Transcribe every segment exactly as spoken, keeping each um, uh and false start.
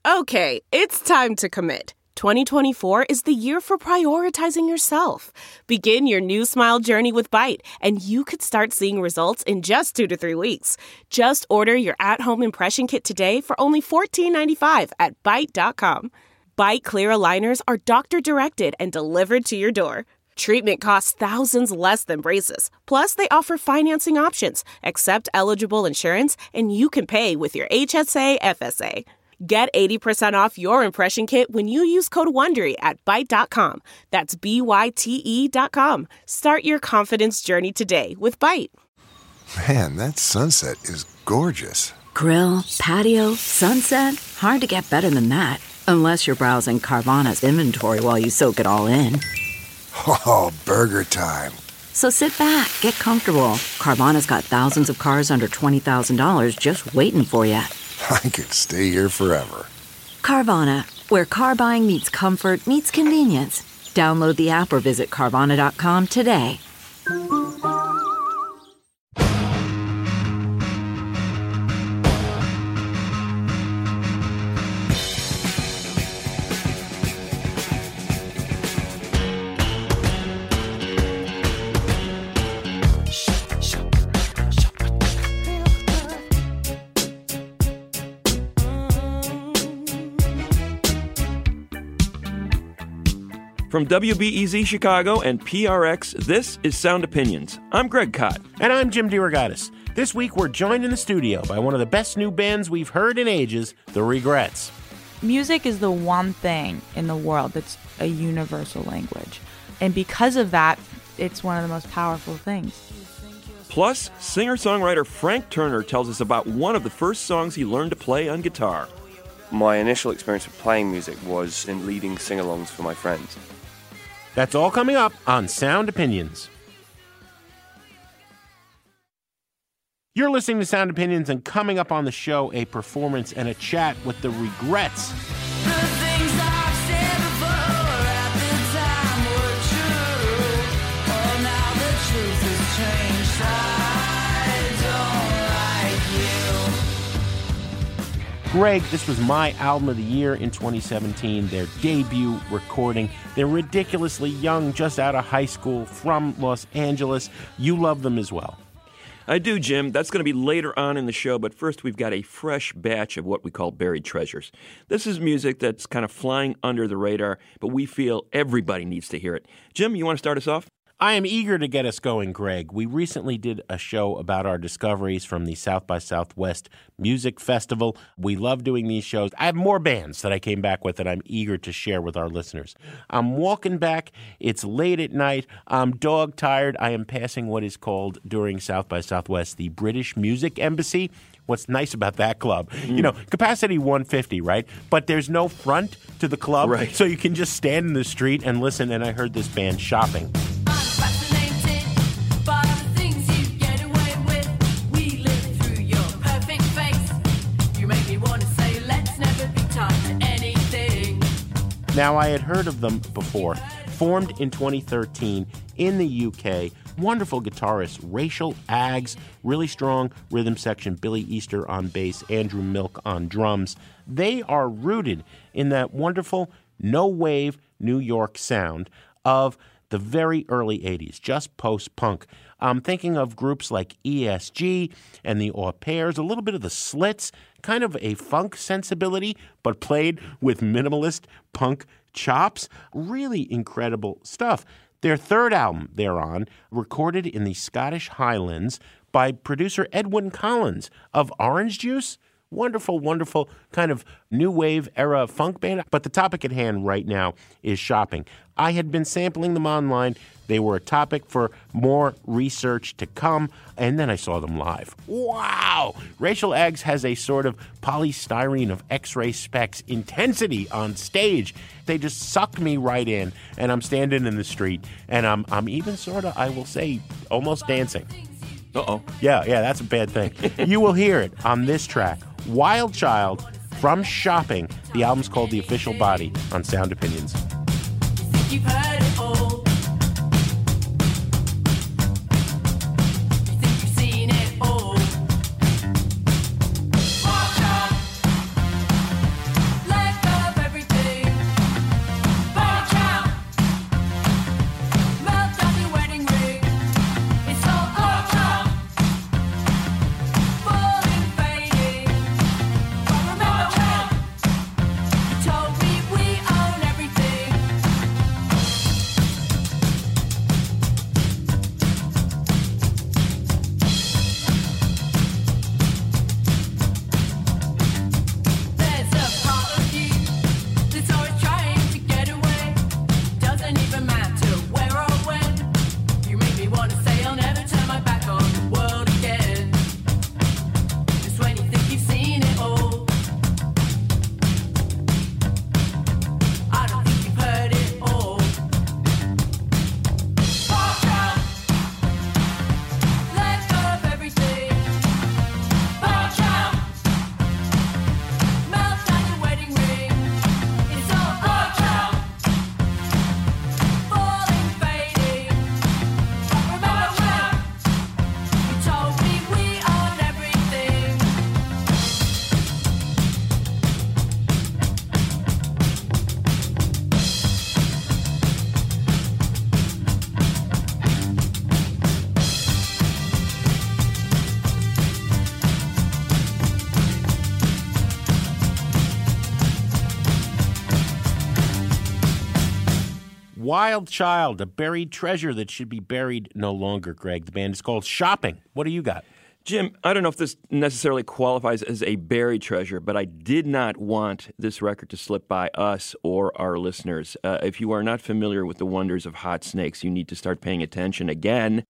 Okay, it's time to commit. twenty twenty-four is the year for prioritizing yourself. Begin your new smile journey with Byte, and you could start seeing results in just two to three weeks. Just order your at-home impression kit today for only fourteen ninety-five at byte dot com. Byte clear aligners are doctor-directed and delivered to your door. Treatment costs thousands less than braces. Plus, they offer financing options, accept eligible insurance, and you can pay with your H S A F S A. Get eighty percent off your impression kit when you use code WONDERY at byte dot com. That's B Y T E dot com. Start your confidence journey today with Byte. Man, that sunset is gorgeous. Grill, patio, sunset. Hard to get better than that. Unless you're browsing Carvana's inventory while you soak it all in. Oh, burger time. So sit back, get comfortable. Carvana's got thousands of cars under twenty thousand dollars just waiting for you. I could stay here forever. Carvana, where car buying meets comfort, meets convenience. Download the app or visit Carvana dot com today. From W B E Z Chicago and P R X, this is Sound Opinions. I'm Greg Kot. And I'm Jim DeRogatis. This week we're joined in the studio by one of the best new bands we've heard in ages, The Regrets. Music is the one thing in the world that's a universal language. And because of that, it's one of the most powerful things. Plus, singer-songwriter Frank Turner tells us about one of the first songs he learned to play on guitar. My initial experience with playing music was in leading sing-alongs for my friends. That's all coming up on Sound Opinions. You're listening to Sound Opinions, and coming up on the show, a performance and a chat with The Regrets. The things I've said before at the time were true. Oh, now the truth has changed. I don't like you. Greg, this was my album of the year in twenty seventeen, their debut recording. They're ridiculously young, just out of high school, from Los Angeles. You love them as well. I do, Jim. That's going to be later on in the show, but first we've got a fresh batch of what we call buried treasures. This is music that's kind of flying under the radar, but we feel everybody needs to hear it. Jim, you want to start us off? I am eager to get us going, Greg. We recently did a show about our discoveries from the South by Southwest Music Festival. We love doing these shows. I have more bands that I came back with that I'm eager to share with our listeners. I'm walking back. It's late at night. I'm dog-tired. I am passing what is called, during South by Southwest, the British Music Embassy. What's nice about that club, mm. you know, capacity one fifty, right? But there's no front to the club, right. So you can just stand in the street and listen. And I heard this band Shopping. Now, I had heard of them before. Formed in twenty thirteen in the U K, wonderful guitarist Rachel Aggs, really strong rhythm section, Billy Easter on bass, Andrew Milk on drums. They are rooted in that wonderful no-wave New York sound of the very early eighties, just post-punk. I'm thinking of groups like E S G and the Au Pairs, a little bit of the Slits, kind of a funk sensibility, but played with minimalist punk chops. Really incredible stuff. Their third album they're on, recorded in the Scottish Highlands by producer Edwyn Collins of Orange Juice. Wonderful, wonderful kind of new wave era funk band. But the topic at hand right now is Shopping. I had been sampling them online. They were a topic for more research to come. And then I saw them live. Wow! Rachel Aggs has a sort of polystyrene of X-ray specs intensity on stage. They just sucked me right in. And I'm standing in the street. And I'm, I'm even sort of, I will say, almost dancing. Uh-oh. Yeah, yeah, that's a bad thing. You will hear it on this track. Wild Child from Shopping. The album's called The Official Body on Sound Opinions. You've heard it all. You think you've seen it all. Watch out. Wild Child, a buried treasure that should be buried no longer, Greg. The band is called Shopping. What do you got? Jim, I don't know if this necessarily qualifies as a buried treasure, but I did not want this record to slip by us or our listeners. Uh, if you are not familiar with the wonders of Hot Snakes, you need to start paying attention again.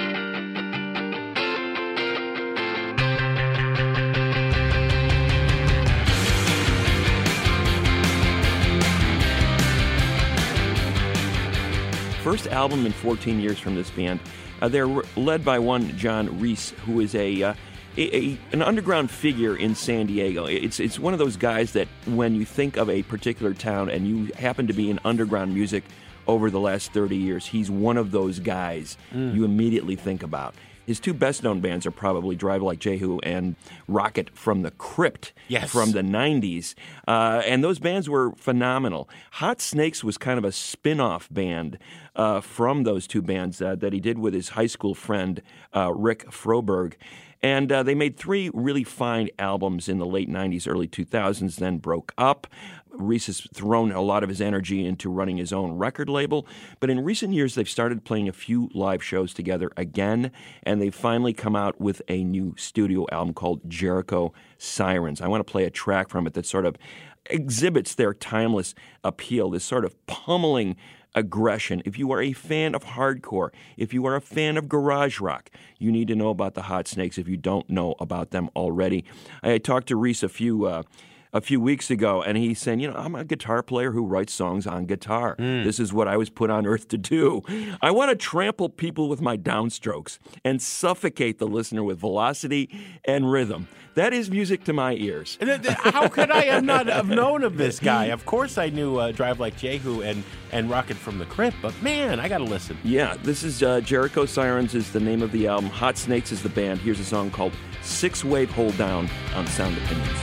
First album in fourteen years from this band. Uh, they're led by one John Reese, who is a, uh, a, a an underground figure in San Diego. It's it's one of those guys that when you think of a particular town and you happen to be in underground music over the last thirty years, he's one of those guys mm. you immediately think about. His two best-known bands are probably Drive Like Jehu and Rocket from the Crypt yes. from the nineties. Uh, and those bands were phenomenal. Hot Snakes was kind of a spin-off band uh, from those two bands uh, that he did with his high school friend, uh, Rick Froberg. And uh, they made three really fine albums in the late nineties, early two thousands, then broke up. Reese has thrown a lot of his energy into running his own record label, but in recent years they've started playing a few live shows together again, and they've finally come out with a new studio album called Jericho Sirens. I want to play a track from it that sort of exhibits their timeless appeal, this sort of pummeling aggression. If you are a fan of hardcore, if you are a fan of garage rock, you need to know about the Hot Snakes if you don't know about them already. I talked to Reese a few uh, a few weeks ago, and he's saying, you know, I'm a guitar player who writes songs on guitar. Mm. This is what I was put on earth to do. I want to trample people with my downstrokes and suffocate the listener with velocity and rhythm. That is music to my ears. How could I have not have known of this guy? Of course I knew uh, Drive Like Jehu and, and Rocket from the Crypt, but man, I got to listen. Yeah, this is uh, Jericho Sirens is the name of the album. Hot Snakes is the band. Here's a song called Six Wave Hold Down on Sound Opinions.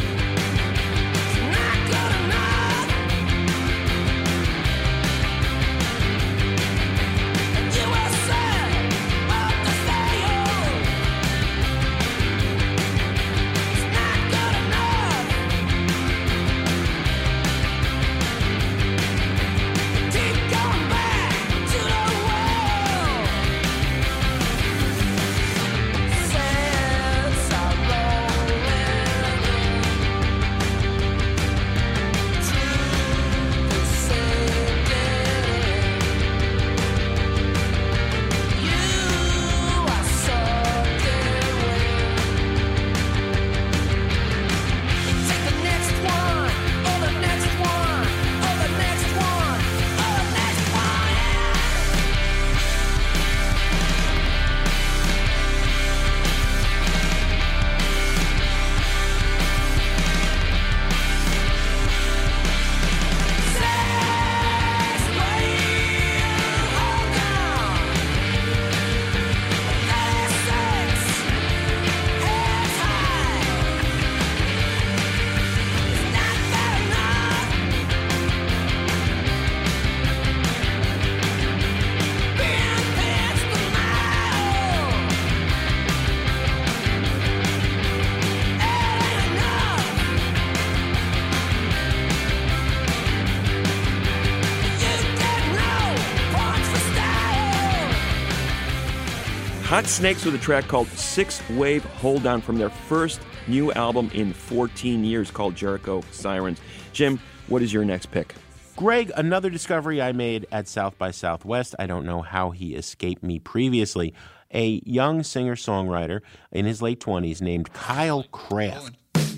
Hot Snakes with a track called Six Wave Hold Down from their first new album in fourteen years called Jericho Sirens. Jim, what is your next pick? Greg, another discovery I made at South by Southwest. I don't know how he escaped me previously. A young singer-songwriter in his late twenties named Kyle Craft.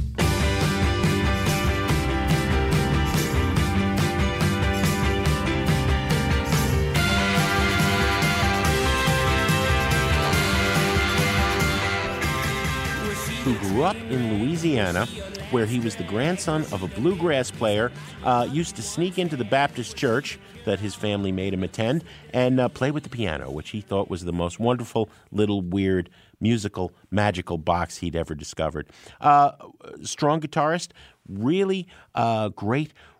Who grew up in Louisiana, where he was the grandson of a bluegrass player, uh, used to sneak into the Baptist church that his family made him attend and uh, play with the piano, which he thought was the most wonderful, little, weird, musical, magical box he'd ever discovered. Uh, strong guitarist, really uh, great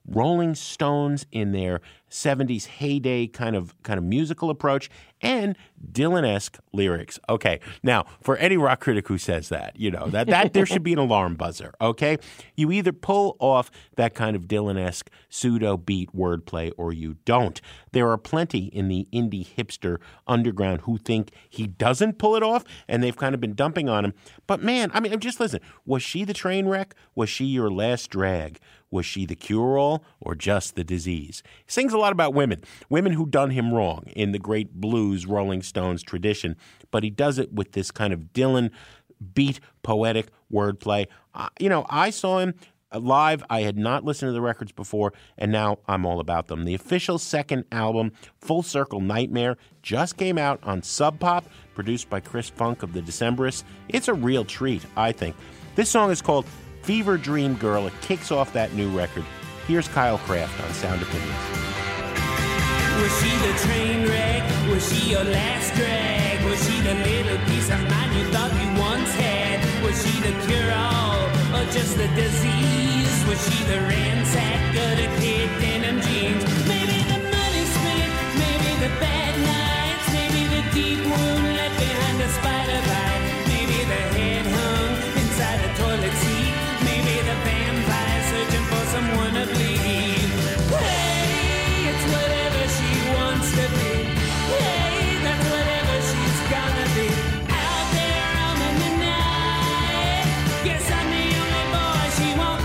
Rolling Stones in their seventies heyday kind of kind of musical approach and Dylan-esque lyrics. Okay, now for any rock critic who says that, you know, that, that there should be an alarm buzzer, okay? You either pull off that kind of Dylan-esque pseudo-beat wordplay or you don't. There are plenty in the indie hipster underground who think he doesn't pull it off, and they've kind of been dumping on him. But man, I mean, just listen. Was she the train wreck? Was she your last drag? Was she the cure-all or just the disease? He sings a lot about women, women who done him wrong in the great blues Rolling Stones tradition, but he does it with this kind of Dylan beat poetic wordplay. Uh, you know, I saw him live. I had not listened to the records before, and now I'm all about them. The official second album, Full Circle Nightmare, just came out on Sub Pop, produced by Chris Funk of the Decemberists. It's a real treat, I think. This song is called Fever Dream Girl. It kicks off that new record. Here's Kyle Kraft on Sound Opinions. Was she the train wreck? Was she your last drag? Was she the little piece of mind you thought you once had? Was she the cure-all or just the disease? Was she the ransack of the kid denim jeans? Maybe the money spent, maybe the bad nights, maybe the deep wound left behind a spider bite, maybe the head hung inside a toilet seat, maybe the vampire searching for someone to bleed. Hey, it's whatever she wants to be. Hey, that's whatever she's gonna be. Out there on in the night. Guess I'm the only boy she won't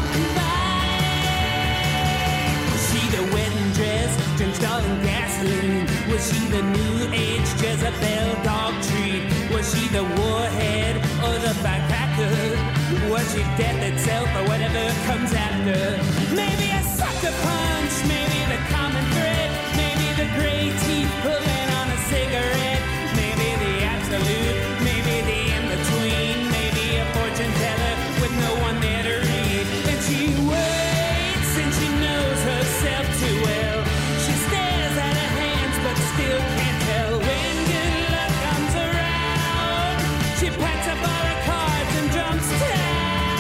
invite. Was she the wedding dress drenched all in gasoline? Was she the new age Jezebel dog treat? Was she the warhead or the firecracker? Was she death itself or whatever comes after? Maybe a sucker punch, maybe the common thread, maybe the gray teeth pulling on a cigarette, maybe the absolute, maybe the in-between, maybe a fortune teller with no one there to read. And she waits and she knows herself too well. She stares at her hands but still can't tell when good luck comes around. She packs up all her cards and jumps down.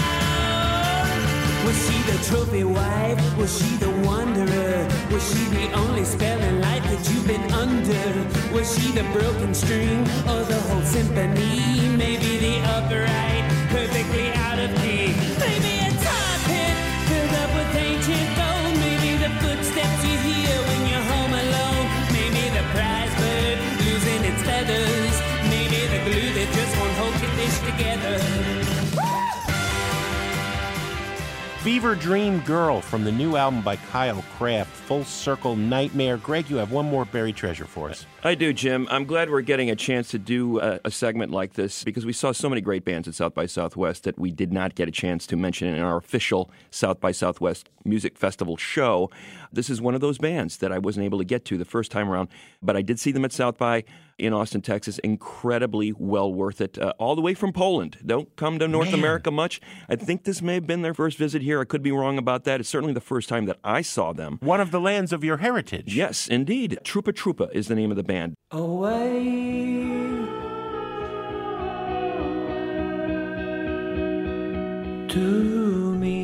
Was she the trophy wife? Was she the wanderer? Was she the only spell in life that you've been under? Was she the broken string or the whole symphony? Maybe the upright, perfectly out of key. Maybe a tar pit filled up with ancient gold. Maybe the footsteps you hear when you're home alone. Maybe the prize bird losing its feathers. Maybe the glue that just won't hold your dish together. Fever Dream Girl from the new album by Kyle Kraft, Full Circle Nightmare. Greg, you have one more buried treasure for us. I do, Jim. I'm glad we're getting a chance to do a, a segment like this because we saw so many great bands at South by Southwest that we did not get a chance to mention in our official South by Southwest Music Festival show. This is one of those bands that I wasn't able to get to the first time around, but I did see them at South by in Austin, Texas. Incredibly well worth it. Uh, all the way from Poland. Don't come to North Man. America much. I think this may have been their first visit here. I could be wrong about that. It's certainly the first time that I saw them. One of the lands of your heritage. Yes, indeed. Trupa Trupa is the name of the band. Away to me.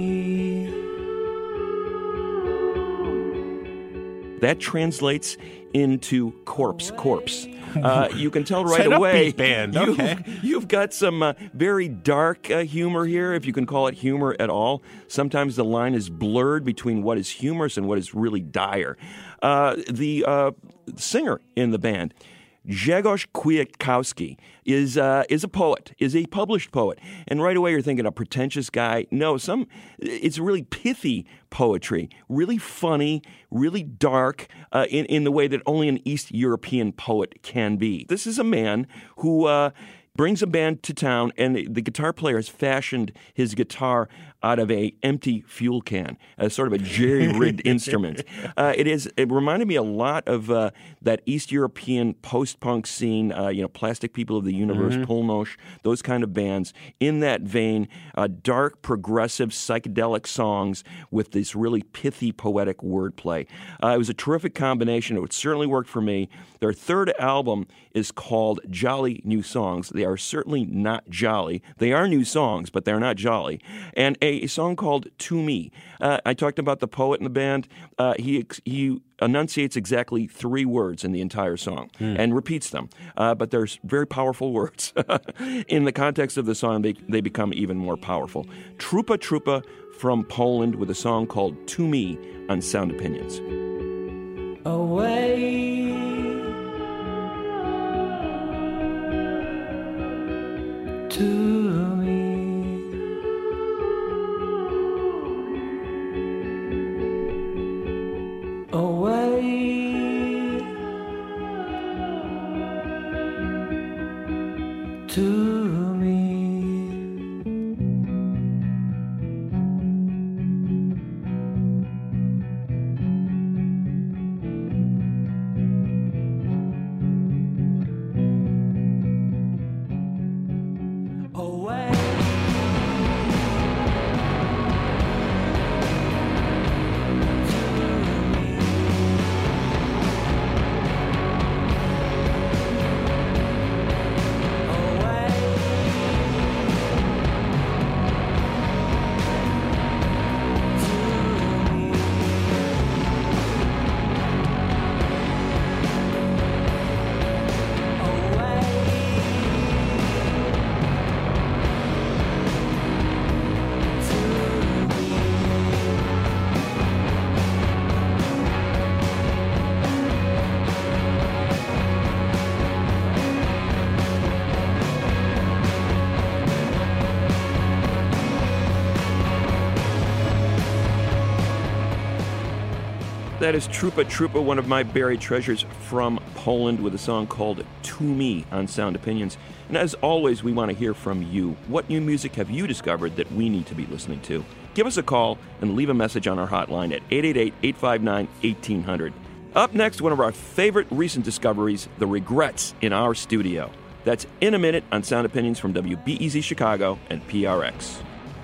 That translates into corpse, corpse. Uh, you can tell right Set away. Upbeat band. Okay. You've, you've got some uh, very dark uh, humor here, if you can call it humor at all. Sometimes the line is blurred between what is humorous and what is really dire. Uh, the uh, singer in the band, Grzegorz Kwiatkowski, is uh, is a poet, is a published poet. And right away you're thinking a pretentious guy. No, some it's really pithy poetry, really funny, really dark uh, in, in the way that only an East European poet can be. This is a man who uh, brings a band to town, and the, the guitar player has fashioned his guitar out of a empty fuel can, as sort of a jerry-rigged instrument. Uh, it is. It reminded me a lot of uh, that East European post-punk scene. Uh, you know, Plastic People of the Universe, mm-hmm. Polnosh, those kind of bands. In that vein, uh, dark, progressive, psychedelic songs with this really pithy, poetic wordplay. Uh, it was a terrific combination. It certainly worked for me. Their third album is called Jolly New Songs. They are certainly not jolly. They are new songs, but they're not jolly. And a a song called To Me. Uh, I talked about the poet in the band. Uh, he ex- he enunciates exactly three words in the entire song mm. and repeats them. Uh, but there's very powerful words. In the context of the song, they, they become even more powerful. Trupa Trupa from Poland with a song called To Me on Sound Opinions. Away to me. Away to me. That is Trupa Trupa, one of my buried treasures from Poland, with a song called To Me on Sound Opinions. And as always, we want to hear from you. What new music have you discovered that we need to be listening to? Give us a call and leave a message on our hotline at eight eight eight, eight five nine, one eight zero zero. Up next, one of our favorite recent discoveries, The Regrets in our studio. That's in a minute on Sound Opinions from W B E Z Chicago and P R X.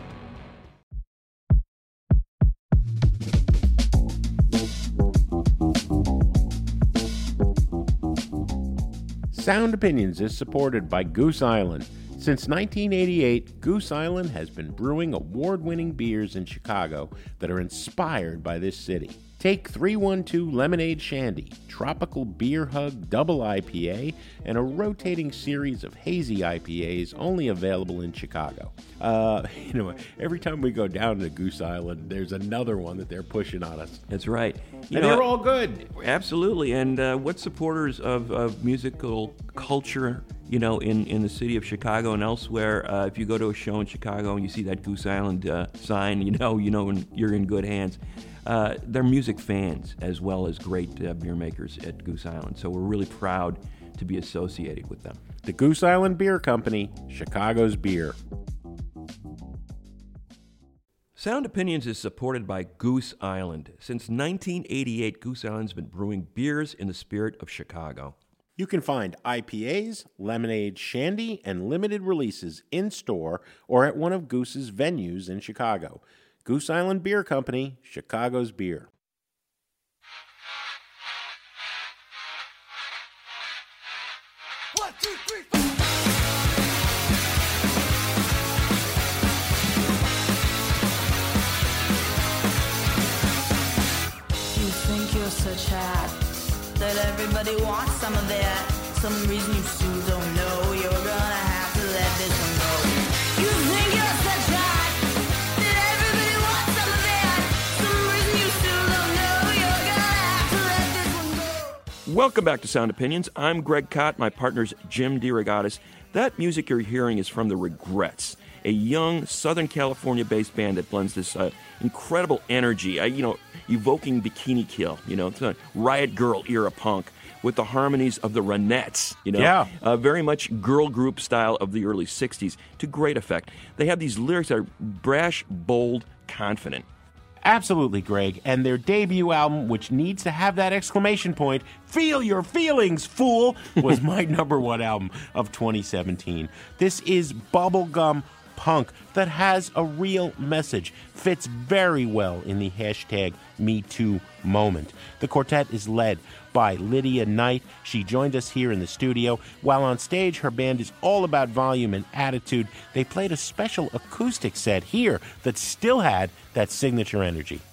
Sound Opinions is supported by Goose Island. Since nineteen eighty-eight, Goose Island has been brewing award-winning beers in Chicago that are inspired by this city. Take three one two Lemonade Shandy, Tropical Beer Hug Double I P A, and a rotating series of hazy I P As only available in Chicago. Uh, you know, every time we go down to Goose Island, there's another one that they're pushing on us. That's right. You and know, they're all good. Absolutely. And uh, what supporters of, of musical culture, you know, in, in the city of Chicago and elsewhere, uh, if you go to a show in Chicago and you see that Goose Island uh, sign, you know, you know you're in good hands. Uh, they're music fans as well as great uh, beer makers at Goose Island. So we're really proud to be associated with them. The Goose Island Beer Company, Chicago's beer. Sound Opinions is supported by Goose Island. Since nineteen eighty-eight, Goose Island's been brewing beers in the spirit of Chicago. You can find I P As, lemonade, shandy, and limited releases in-store or at one of Goose's venues in Chicago. Goose Island Beer Company, Chicago's beer. One, two, three, four. You think you're so hot that everybody wants some of that. Some reason you still don't know. You're gonna have to let this one go. You think you're such hot. Welcome back to Sound Opinions. I'm Greg Kot. My partner's Jim DeRogatis. That music you're hearing is from The Regrets, a young Southern California-based band that blends this uh, incredible energy, uh, you know, evoking Bikini Kill, you know, it's a Riot Girl era punk with the harmonies of the Ronettes, you know, yeah. uh, very much girl group style of the early sixties to great effect. They have these lyrics that are brash, bold, confident. Absolutely, Greg. And their debut album, which needs to have that exclamation point, "Feel Your Feelings, Fool," was my number one album of twenty seventeen. This is bubblegum punk that has a real message, fits very well in the hashtag Me Too moment. The quartet is led by Lydia Knight. She joined us here in the studio. While on stage, her band is all about volume and attitude. They played a special acoustic set here that still had that signature energy.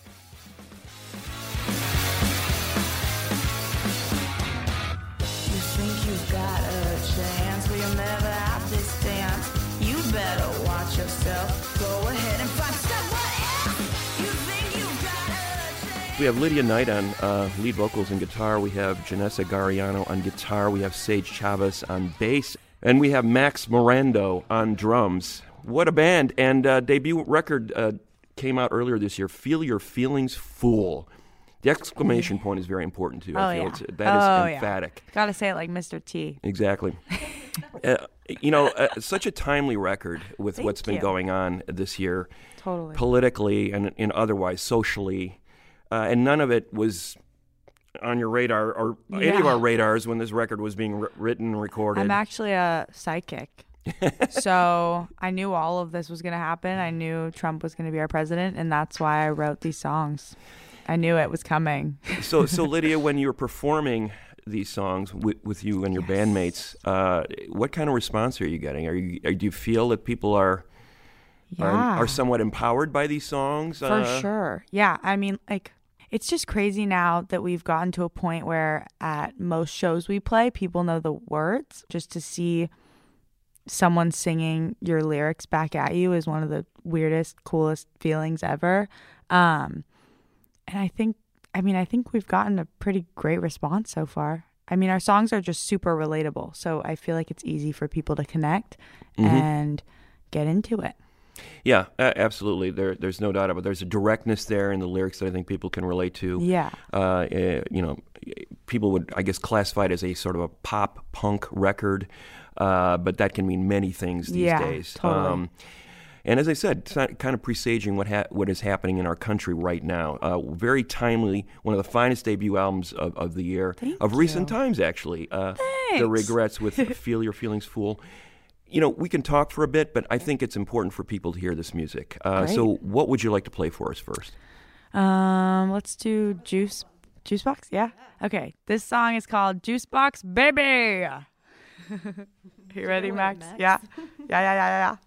We have Lydia Knight on uh, lead vocals and guitar. We have Janessa Gariano on guitar. We have Sage Chavez on bass. And we have Max Morando on drums. What a band. And uh, debut record uh, came out earlier this year, Feel Your Feelings, Fool. The exclamation point is very important, too. Oh, I feel yeah. it's, that is oh, emphatic. Yeah. Gotta say it like Mister T. Exactly. uh, you know, uh, such a timely record with Thank what's been you. going on this year. Totally. Politically and, and otherwise, socially. Uh, and none of it was on your radar or Yeah. any of our radars when this record was being r- written and recorded. I'm actually a psychic. So I knew all of this was going to happen. I knew Trump was going to be our president, and that's why I wrote these songs. I knew it was coming. so, so Lydia, when you're performing these songs with, with you and your Yes. bandmates, uh, what kind of response are you getting? Are you, are, do you feel that people are, Yeah. are are somewhat empowered by these songs? For Uh, sure. Yeah. I mean, like, it's just crazy now that we've gotten to a point where at most shows we play, people know the words. Just to see someone singing your lyrics back at you is one of the weirdest, coolest feelings ever. Um, and I think, I mean, I think we've gotten a pretty great response so far. I mean, our songs are just super relatable. So I feel like it's easy for people to connect Mhm. and get into it. Yeah, a- absolutely. There, there's no doubt about it. There's a directness there in the lyrics that I think people can relate to. Yeah. Uh, eh, you know, people would, I guess, classify it as a sort of a pop punk record, uh, but that can mean many things these Yeah, days. totally. And as I said, it's not kind of presaging what ha- what is happening in our country right now. Uh, very timely, one of the finest debut albums of, of the year, Thank of recent you. times, actually. Uh, the Thanks. Regrets with Feel Your Feelings, Fool. You know, we can talk for a bit, but I think it's important for people to hear this music. Uh, Great. so what would you like to play for us first? Um, let's do Juice Juice Box. Yeah. Okay. This song is called Juice Box Baby. You ready, Max? Yeah. Yeah, yeah, yeah, yeah, yeah.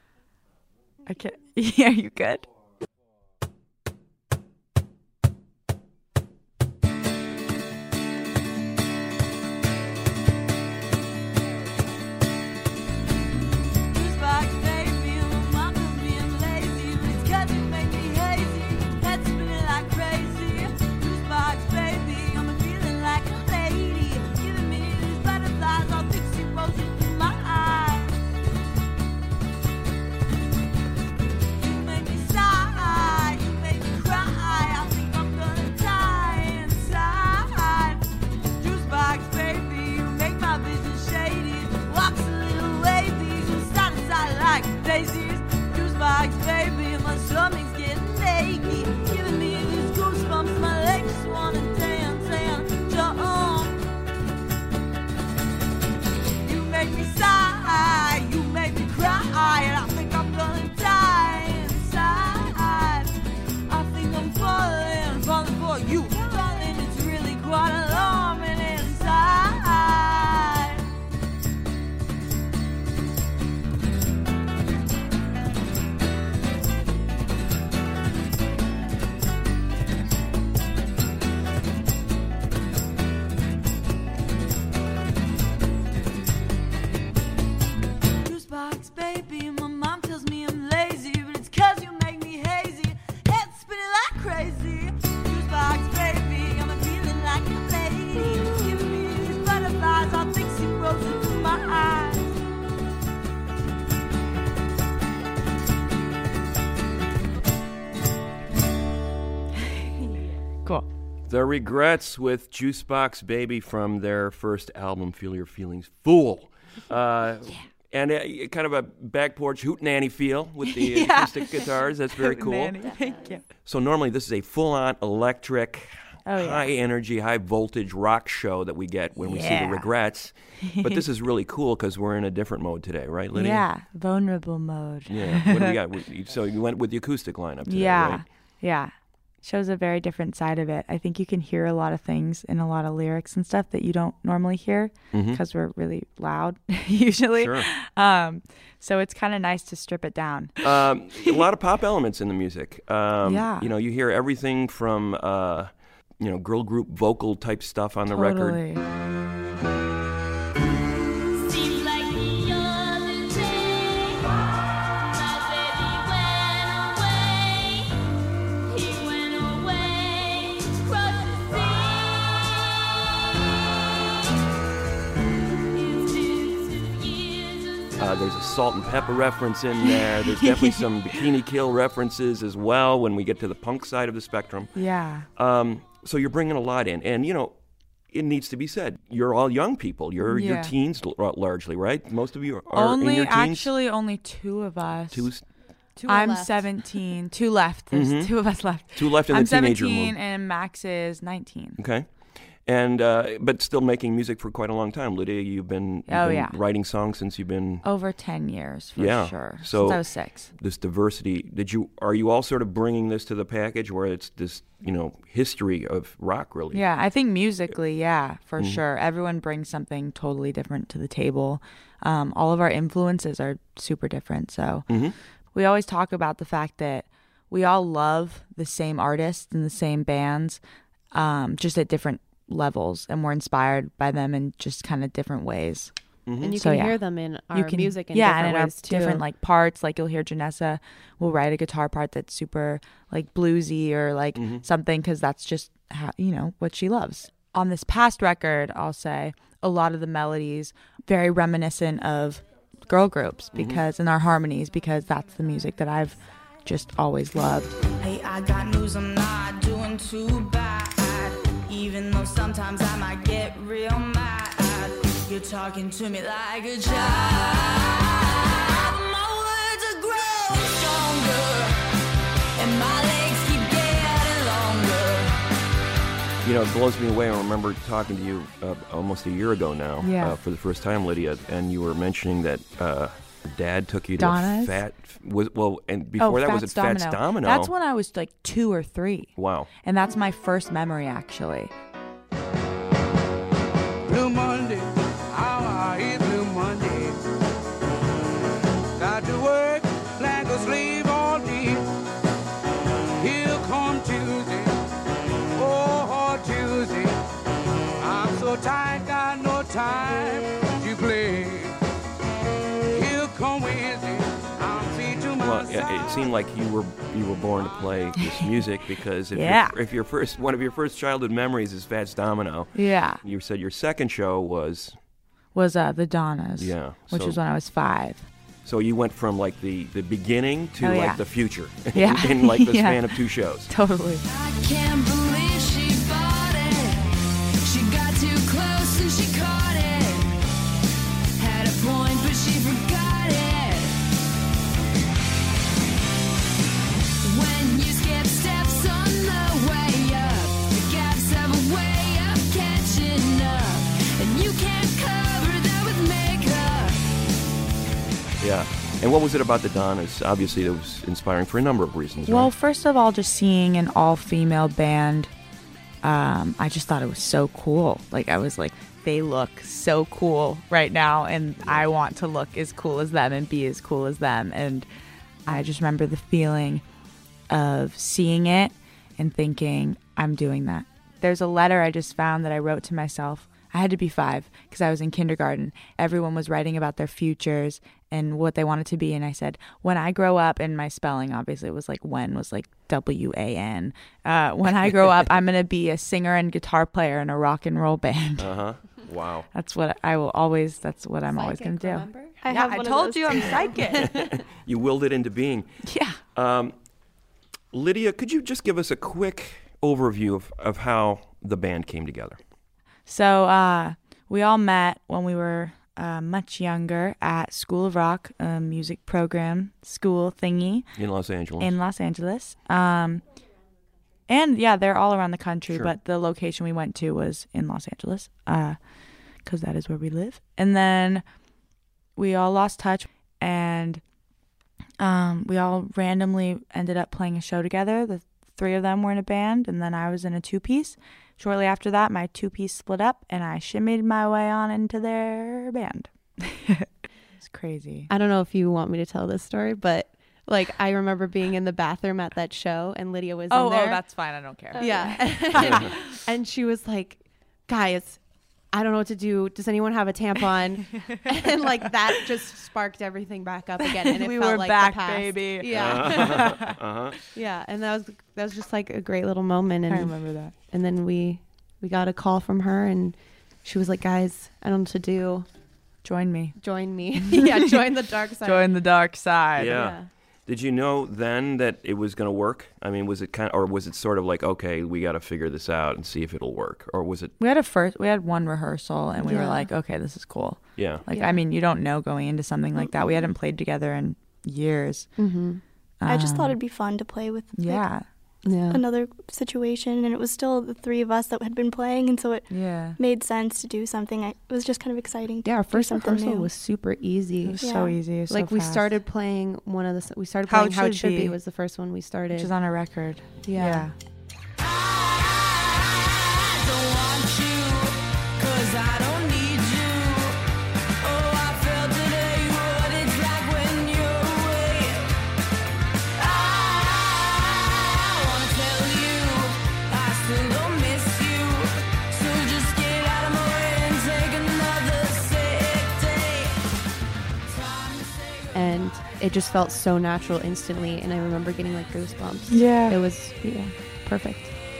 Okay. Yeah, you good? Cool. The Regrets with Juicebox Baby from their first album, Feel Your Feelings, Fool. Uh, yeah. And a, kind of a back porch hootenanny feel with the Yeah. acoustic guitars. That's very cool. Hootenanny. Thank you. So normally this is a full-on electric, Oh, yeah. high energy, high voltage rock show that we get when we see Yeah. the Regrets. But this is really cool because we're in a different mode today, right, Lydia? Yeah, vulnerable mode. Yeah. What do we got? We- So you went with the acoustic lineup today, Yeah, right? yeah. Shows a very different side of it. I think you can hear a lot of things in a lot of lyrics and stuff that you don't normally hear because we're really loud usually. Sure. Um, so it's kind of nice to strip it down. Um, a lot of pop elements in the music. Um, Yeah. You know, you hear everything from, uh, you know, girl group vocal type stuff on the record. Totally. Seems like the other day, my baby went away. He went away, crossed the sea. It's been two years. Uh, there's a Salt and Pepper reference in there. There's definitely some Bikini Kill references as well when we get to the punk side of the spectrum. Yeah. Um, so you're bringing a lot in. And, you know, it needs to be said, you're all young people. You're, you're Yeah. teens l- largely, right? Most of you are Only in your teens. actually only two of us. Two, Two are I'm left. seventeen. Two left. There's Mhm. two of us left. two left in I'm the teenager seventeen mode. and Max is nineteen. Okay. And, uh, but still making music for quite a long time. Lydia, you've been, you've Oh, been yeah. writing songs since you've been Over ten years for Yeah. sure. So- Since I was six. this diversity. Did you, are you all sort of bringing this to the package where it's this, you know, history of rock really? Yeah, I think musically, yeah, for Mm-hmm. sure. Everyone brings something totally different to the table. Um, all of our influences are super different. So Mm-hmm. we always talk about the fact that we all love the same artists and the same bands, um, just at different levels, and we're inspired by them in just kind of different ways. And you So, can yeah. hear them in our you can, music in yeah, different and in ways our too. different like parts. Like you'll hear Janessa will write a guitar part that's super like bluesy or like something because that's just how, you know, what she loves. On this past record, I'll say a lot of the melodies very reminiscent of girl groups because in our harmonies because that's the music that I've just always loved. Hey, I got news, I'm not doing too bad. Even though sometimes I might get real mad. You're talking to me like a child. My words are growing stronger, and my legs keep getting longer. You know, it blows me away. I remember talking to you uh, almost a year ago now Yeah. uh, for the first time, Lydia, and you were mentioning that uh, Dad took you to Donna's? a fat, was, well, and before that was it Fats Fats Domino. That's when I was like two or three. Wow. And that's my first memory, actually. Blue Monday, how I hate Blue Monday. Got to work like a slave all day. Here come Tuesday, oh, hard Tuesday. I'm so tired, got no time to play. Here come Wednesday, I'm free to Well, myself. yeah, it seemed like you were you were born to play this music because if, Yeah. your, if your first one of your first childhood memories is Fats Domino, Yeah. you said your second show was Was uh, the Donnas. Yeah, Which so- was when I was five. so you went from like the, the beginning to Oh, like yeah. the future Yeah. in, in like the Yeah. span of two shows. Totally. I can't believe she bought it. She got too close and she caught it. Had a point, but she forgot it. When you skip steps on the way up, the gaps have a way of catching up, and you can't cover that with makeup. Yeah. And what was it about the Donnas? Obviously, it was inspiring for a number of reasons. Well, right? first of all, just seeing an all-female band, um, I just thought it was so cool. Like, I was like, they look so cool right now, and I want to look as cool as them and be as cool as them. And I just remember the feeling of seeing it and thinking, I'm doing that. There's a letter I just found that I wrote to myself. I had to be five because I was in kindergarten. Everyone was writing about their futures and what they wanted to be. And I said, when I grow up, and my spelling obviously was like when was like W A N. Uh, when I grow up, I'm going to be a singer and guitar player in a rock and roll band. Uh-huh. Wow. That's what I will always, that's what I'm always going to do. remember? I Yeah, have I one of told those you I'm too. psychic. You willed it into being. Yeah. Um, Lydia, could you just give us a quick overview of, of how the band came together? So uh, we all met when we were uh, much younger at School of Rock, a music program school thingy In Los Angeles. in Los Angeles. Um, And yeah, they're all around the country, Sure. but the location we went to was in Los Angeles, uh, because that is where we live. And then we all lost touch, and um, we all randomly ended up playing a show together. The three of them were in a band, and then I was in a two-piece. Shortly after that, my two-piece split up, and I shimmied my way on into their band. It's crazy. I don't know if you want me to tell this story, but like I remember being in the bathroom at that show, and Lydia was Oh, in there. oh, that's fine. I don't care. Yeah. and, and she was like, guys, I don't know what to do. Does anyone have a tampon? And like that just sparked everything back up again. And it We felt were like back, the past. baby. Yeah. Uh-huh. Uh-huh. Yeah. And that was that was just like a great little moment. And I remember that. And then we we got a call from her, and she was like, guys, I don't know what to do. Join me. Join me. Yeah, join the dark side. Join the dark side. Yeah. Yeah. Did you know then that it was going to work? I mean, was it kind of, or was it sort of like, okay, we got to figure this out and see if it'll work, or was it? We had a first. We had one rehearsal, and we were Yeah. like, okay, this is cool. Yeah. Like, Yeah. I mean, you don't know going into something like that. We hadn't played together in years. Mm-hmm. I just thought Um, it'd be fun to play with like, Yeah. Yeah. another situation, and it was still the three of us that had been playing, and so it Yeah. made sense to do something. I, it was just kind of exciting to Yeah, our do first something rehearsal new. was super easy. It was Yeah. so easy. It was Like so we fast. started playing one of the we started How playing It How It Should Should Be Be. was the first one we started. Which is on a record. Yeah. And it just felt so natural instantly, and I remember getting like goosebumps. Yeah. It was yeah, perfect.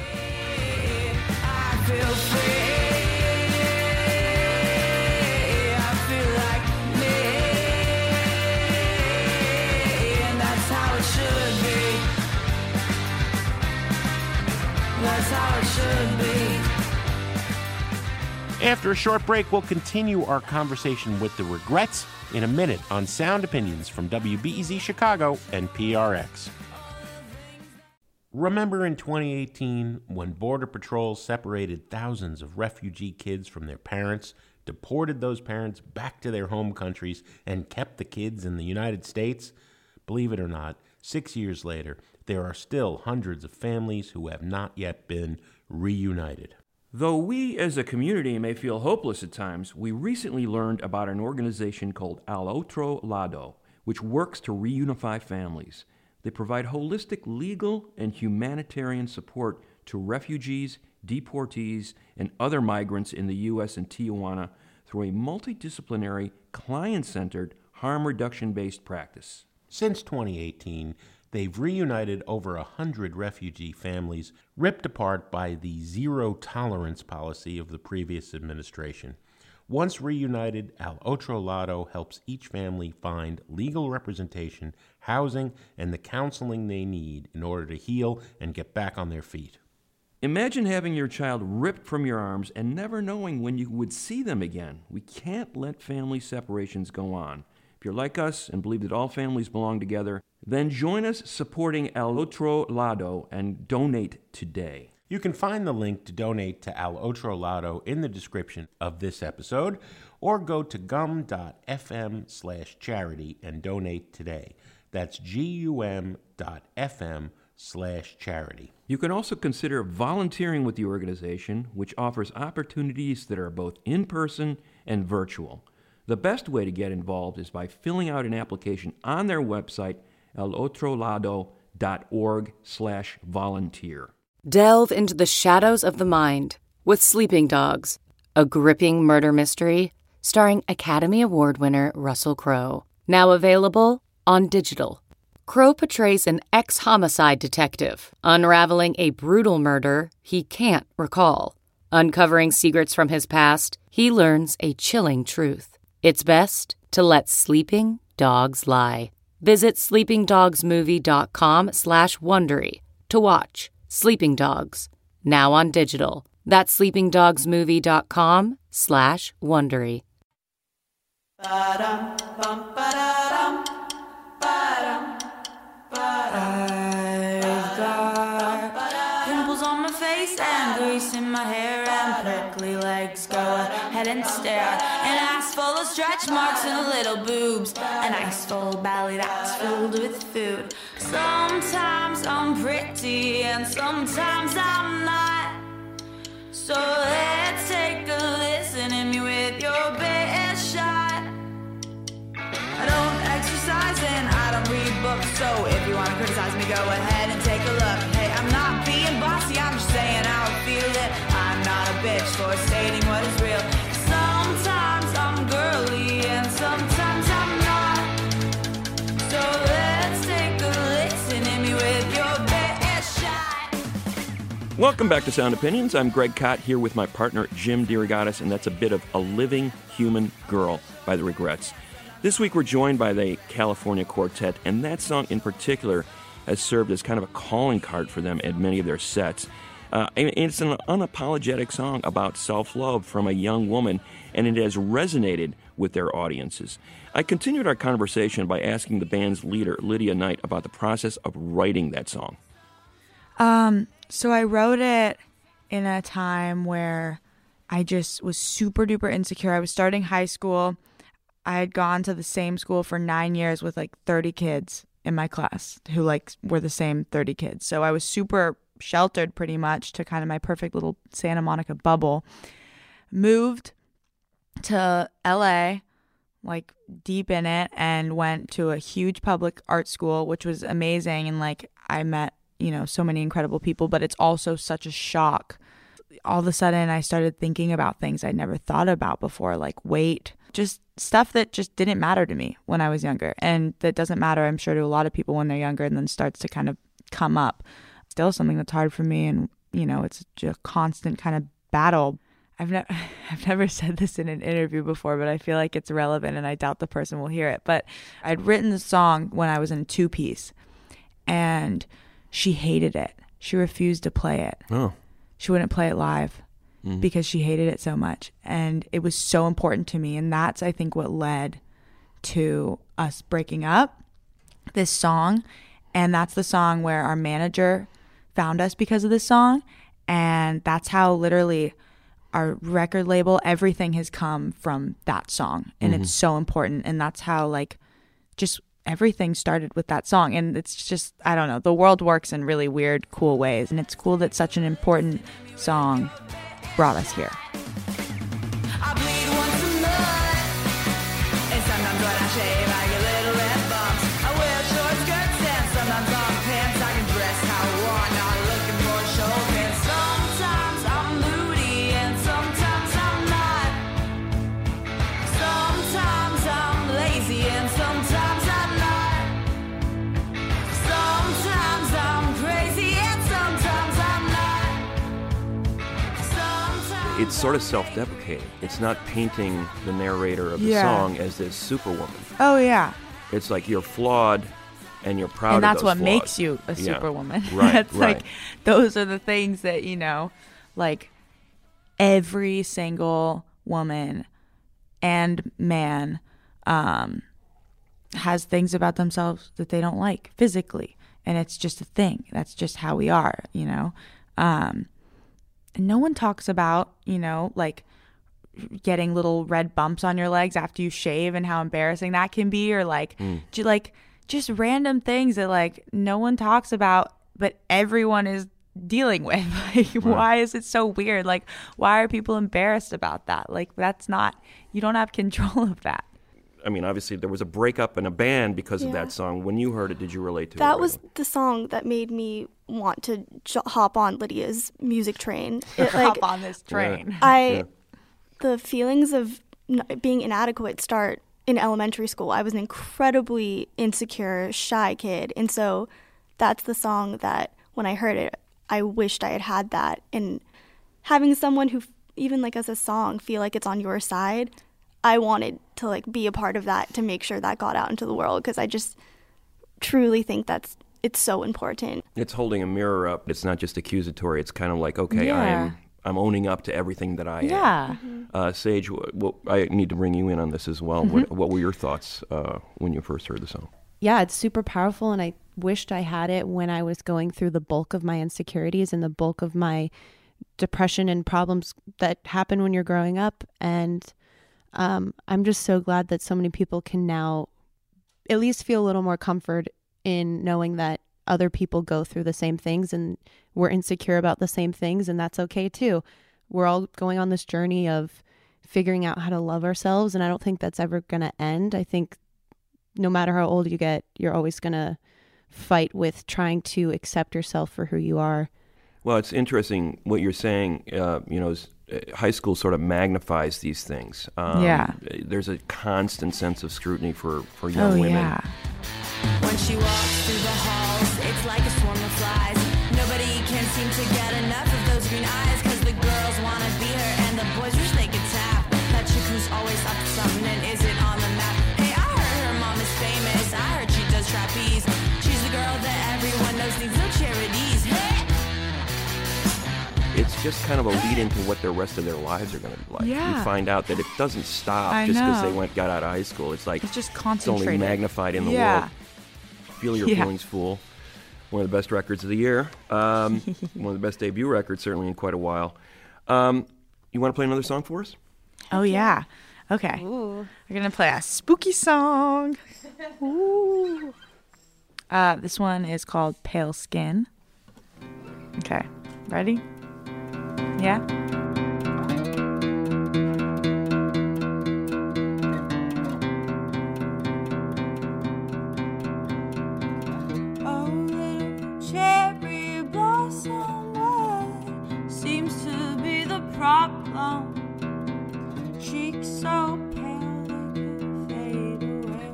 After a short break, we'll continue our conversation with the Regrets in a minute on Sound Opinions from W B E Z Chicago and P R X. Remember in twenty eighteen when Border Patrol separated thousands of refugee kids from their parents, deported those parents back to their home countries, and kept the kids in the United States? Believe it or not, six years later, there are still hundreds of families who have not yet been reunited. Though we as a community may feel hopeless at times, we recently learned about an organization called Al Otro Lado, which works to reunify families. They provide holistic legal and humanitarian support to refugees, deportees, and other migrants in the U S and Tijuana through a multidisciplinary, client-centered, harm reduction-based practice. Since twenty eighteen, they've reunited over a hundred refugee families ripped apart by the zero-tolerance policy of the previous administration. Once reunited, Al Otro Lado helps each family find legal representation, housing, and the counseling they need in order to heal and get back on their feet. Imagine having your child ripped from your arms and never knowing when you would see them again. We can't let family separations go on. If you're like us and believe that all families belong together, then join us supporting Al Otro Lado and donate today. You can find the link to donate to Al Otro Lado in the description of this episode, or go to gum.fm slash charity and donate today. That's gum.fm slash charity. You can also consider volunteering with the organization, which offers opportunities that are both in-person and virtual. The best way to get involved is by filling out an application on their website, alotrolado.org slash volunteer. Delve into the shadows of the mind with Sleeping Dogs, a gripping murder mystery starring Academy Award winner Russell Crowe. Now available on digital. Crowe portrays an ex-homicide detective unraveling a brutal murder he can't recall. Uncovering secrets from his past, he learns a chilling truth. It's best to let sleeping dogs lie. Visit sleepingdogsmovie.com slash Wondery to watch Sleeping Dogs, now on digital. That's sleepingdogsmovie.com slash Wondery. Ba-dum, bum, ba-da-dum, ba-dum, ba-dum. I've got an face and grease in my hair and prickly legs go ahead and stare. An ass full of stretch marks and little boobs. An ice full belly that's filled with food. Sometimes I'm pretty and sometimes I'm not. So let's take a listen to me with your best shot. I don't exercise and I don't read books, so if you want to criticize me, go ahead and take a look. Hey, I'm not being bossy, I'm just saying how I feel it. I'm not a bitch for stating what is real. Sometimes I'm girly and sometimes I'm not. So let's take a listen to me with your best shot. Welcome back to Sound Opinions. I'm Greg Kot here with my partner Jim DeRogatis, and that's a bit of A Living Human Girl by The Regrets. This week we're joined by the California Quartet, and that song in particular has served as kind of a calling card for them at many of their sets. Uh, and it's an unapologetic song about self-love from a young woman, and it has resonated with their audiences. I continued our conversation by asking the band's leader, Lydia Knight, about the process of writing that song. Um, so I wrote it in a time where I just was super duper insecure. I was starting high school. I had gone to the same school for nine years with like thirty kids in my class who like were the same thirty kids. So I was super sheltered pretty much to kind of my perfect little Santa Monica bubble. Moved to L A, like deep in it, and went to a huge public art school, which was amazing. And like I met, you know, so many incredible people, but it's also such a shock. All of a sudden I started thinking about things I'd never thought about before, like weight, just stuff that just didn't matter to me when I was younger. And that doesn't matter, I'm sure, to a lot of people when they're younger, and then starts to kind of come up. Still something that's hard for me, and, you know, it's a constant kind of battle. I've, ne- I've never said this in an interview before, but I feel like it's relevant, and I doubt the person will hear it. But I'd written the song when I was in a two-piece, and she hated it. She refused to play it. Oh. She wouldn't play it live. Mm-hmm. Because she hated it so much. And it was so important to me. And that's, I think, what led to us breaking up, this song. And that's the song where our manager found us because of this song. And that's how literally our record label, everything has come from that song. And mm-hmm. it's so important. And that's how, like, just everything started with that song. And it's just, I don't know, the world works in really weird, cool ways. And it's cool that such an important song brought us here. I bleed once a month, and sometimes when I shave I get little red bumps. I wear short skirts and sometimes long pants. I can dress how I want, not looking for a show pants. Sometimes I'm moody and sometimes I'm not. Sometimes I'm lazy and sometimes I'm not. Sometimes I'm crazy and sometimes I'm not. It's sort of self-deprecating. It's not painting the narrator of the Yeah. song as this superwoman. Oh, yeah. It's like you're flawed and you're proud And of that's those what flaws. makes you a Yeah. superwoman. Right, That's right. like, those are the things that, you know, like every single woman and man um, has things about themselves that they don't like physically. And it's just a thing. That's just how we are, you know? Um, and no one talks about, you know, like getting little red bumps on your legs after you shave and how embarrassing that can be, or like, Mm. ju- like just random things that like no one talks about, but everyone is dealing with. Like, Right. why is it so weird? Like, why are people embarrassed about that? Like, that's not, you don't have control of that. I mean, obviously, there was a breakup in a band because of Yeah. that song. When you heard it, did you relate to it? That was really? the song that made me want to j- hop on Lydia's music train. It, Hop on this train. I, Yeah. the feelings of n- being inadequate start in elementary school. I was an incredibly insecure, shy kid. And so that's the song that when I heard it, I wished I had had that. And having someone who, even like as a song, feel like it's on your side, I wanted to like be a part of that to make sure that got out into the world, because I just truly think that's it's so important. It's holding a mirror up. It's not just accusatory. It's kind of like, okay, Yeah. I'm I'm owning up to everything that I am. Yeah. Uh, Sage, w- w- I need to bring you in on this as well. Mm-hmm. What, what were your thoughts uh, when you first heard the song? yeah, it's super powerful. And I wished I had it when I was going through the bulk of my insecurities and the bulk of my depression and problems that happen when you're growing up. And um, I'm just so glad that so many people can now at least feel a little more comfort in knowing that other people go through the same things and we're insecure about the same things, and that's okay too. We're all going on this journey of figuring out how to love ourselves, and I don't think that's ever going to end. I think no matter how old you get, you're always going to fight with trying to accept yourself for who you are. Well, it's interesting what you're saying. Uh, you know, is, uh, high school sort of magnifies these things. Um, Yeah. There's a constant sense of scrutiny for, for young Oh, women. yeah. When she walks through the halls, it's like a swarm of flies. Nobody can seem to get enough of those green eyes, cause the girls wanna be her and the boys wish they could tap. That chick who's always up to something and isn't on the map. Hey, I heard her mom is famous, I heard she does trapeze. She's the girl that everyone knows needs no charities. Hey! It's just kind of a lead into what the rest of their lives are going to be like. Yeah. You find out that it doesn't stop I just because know. they went got out of high school. It's like It's just it's only concentrated. magnified in the Yeah. world. Feel Your Yeah. Feelings, Fool. One of the best records of the year. Um, one of the best debut records, certainly, in quite a while. Um, you want to play another song for us? Oh, yeah. Okay. Ooh. We're going to play a spooky song. Ooh. Uh, this one is called Pale Skin. Okay. Ready? Yeah? Oh, little cherry blossom, what seems to be the problem? Cheeks so pale they could fade away,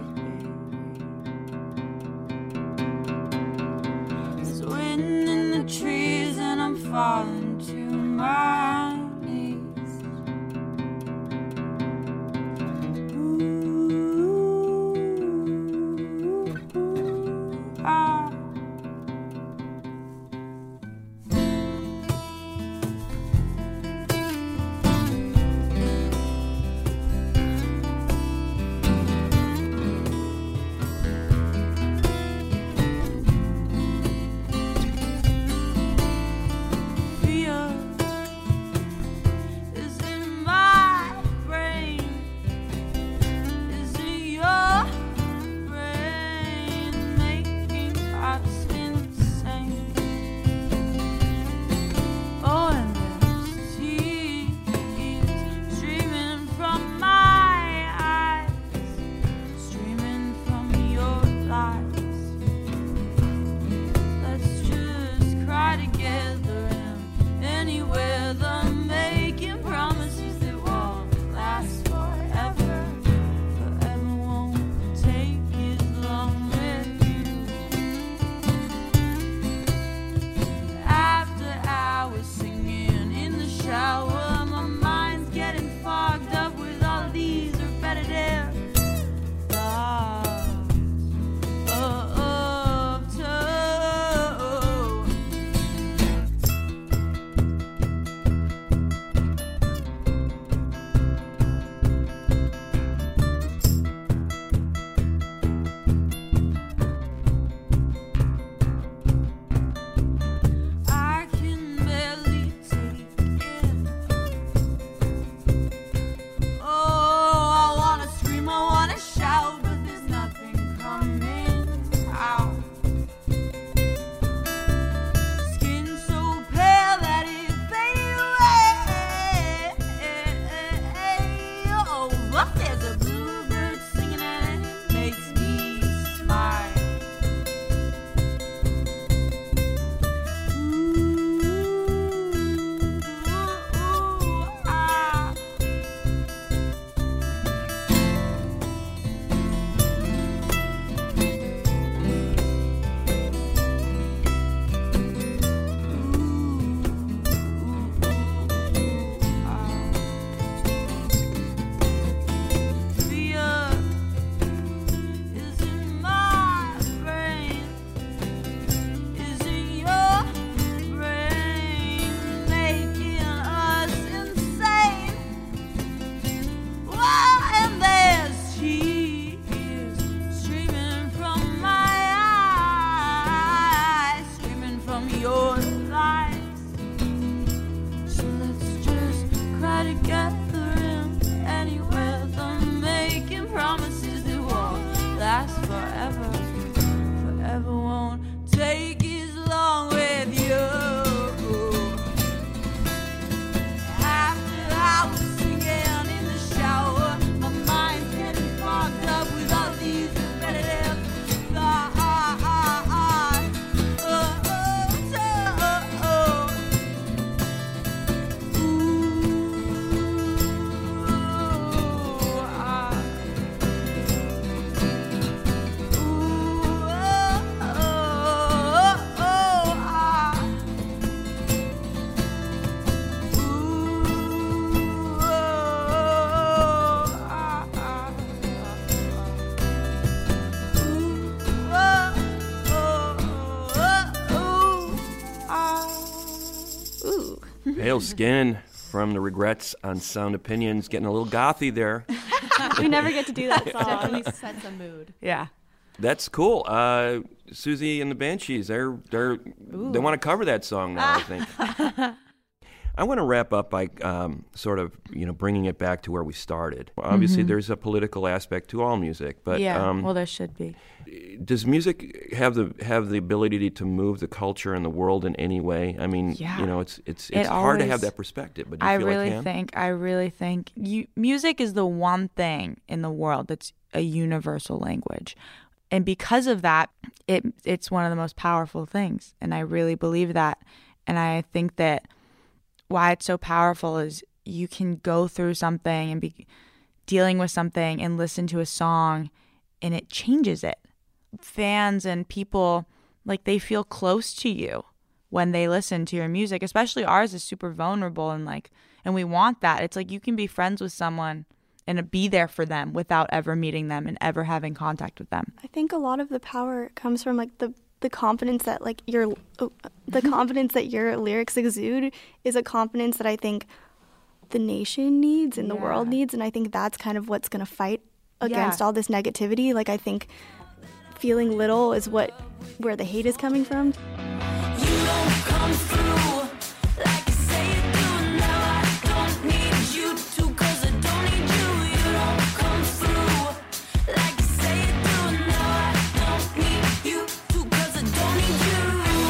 baby. There's wind in the trees and I'm falling to my knees. Ooh, ah. Pale Skin from The Regrets on Sound Opinions. Getting a little gothy there. We never get to do that song. Definitely sets a mood. Yeah. That's cool. Uh, Susie and the Banshees, they're, they're, they want to cover that song now, I think. I want to wrap up by um, sort of, you know, bringing it back to where we started. Obviously, Mhm. there's a political aspect to all music, but yeah, um, well, there should be. does music have the have the ability to move the culture and the world in any way? I mean, Yeah. you know, it's it's It it's hard to always- have that perspective, but do you I feel really like it can? think I really think you music is the one thing in the world that's a universal language. And because of that, it it's one of the most powerful things. And I really believe that. And I think that why it's so powerful is you can go through something and be dealing with something and listen to a song and it changes it. Fans and people, like, they feel close to you when they listen to your music, especially ours is super vulnerable and like, and we want that. It's like you can be friends with someone and be there for them without ever meeting them and ever having contact with them. I think a lot of the power comes from like the the confidence that like your oh, the confidence that your lyrics exude is a confidence that I think the nation needs and the world needs, and I think that's kind of what's going to fight against Yeah. all this negativity. Like I think feeling little is what where the hate is coming from. Come through like you say you do. Now I don't need you to, 'cause I don't need you. You don't come through like you say you do. Now I don't need you to, 'cause I don't need you.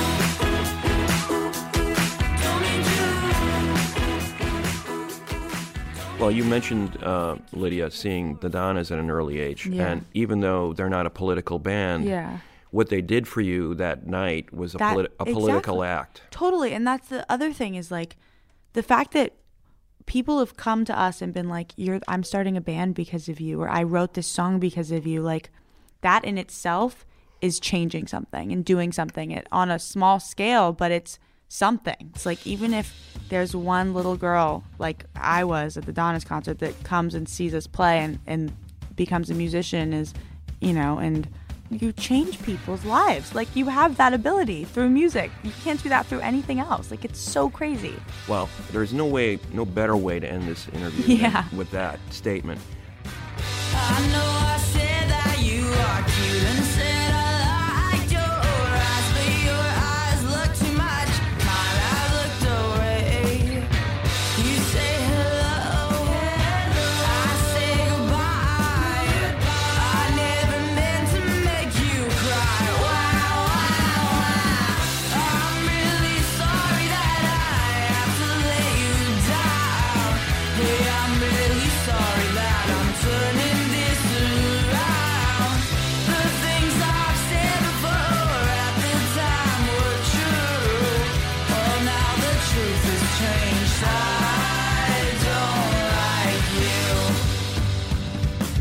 Well, you mentioned, uh, Lydia, seeing the Donnas at an early age. Yeah. And even though they're not a political band, Yeah. what they did for you that night was a, That- politi- a political exactly. act. Totally. And that's the other thing is like the fact that people have come to us and been like, "You're I'm starting a band because of you," or "I wrote this song because of you." Like that in itself is changing something and doing something it, on a small scale, but it's something. It's like even if there's one little girl like I was at the Donna's concert that comes and sees us play and, and becomes a musician is, you know, and you change people's lives. Like you have that ability through music. You can't do that through anything else. Like it's so crazy. Well, there's no way, no better way to end this interview Yeah. than with that statement. I know I said that you are cute and said I liked your eyes, but your eyes look too much. Mine have looked away. You say hello, I say goodbye. I never meant to make you cry. Wow, wow, wow. I'm really sorry that I have to let you down. Hey, I'm really sorry that I'm turning this around. The things I've said before at the time were true. Oh, now the truth has changed. I don't like you.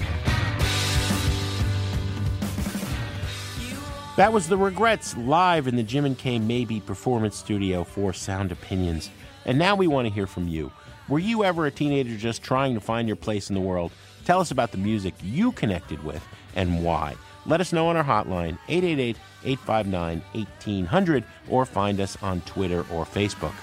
That was The Regrets live in the Jim and Kay Maybe Performance Studio for Sound Opinions. And now we want to hear from you. Were you ever a teenager just trying to find your place in the world? Tell us about the music you connected with and why. Let us know on our hotline, eight eight eight, eight five nine, one eight hundred, or find us on Twitter or Facebook.